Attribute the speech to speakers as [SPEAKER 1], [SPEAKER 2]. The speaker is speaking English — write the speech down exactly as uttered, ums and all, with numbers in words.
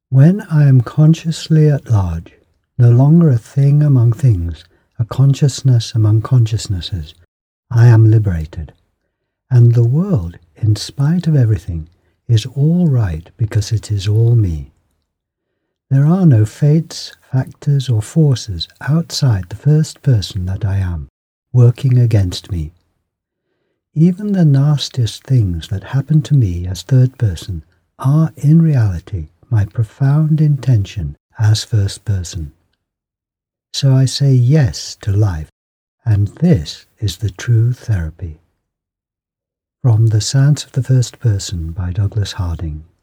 [SPEAKER 1] When I am consciously at large, no longer a thing among things, a consciousness among consciousnesses, I am liberated. And the world, in spite of everything, is all right because it is all me. There are no fates, factors, or forces outside the first person that I am, working against me. Even the nastiest things that happen to me as third person are in reality my profound intention as first person. So I say yes to life, and this is the true therapy. From The Science of the First Person by Douglas Harding.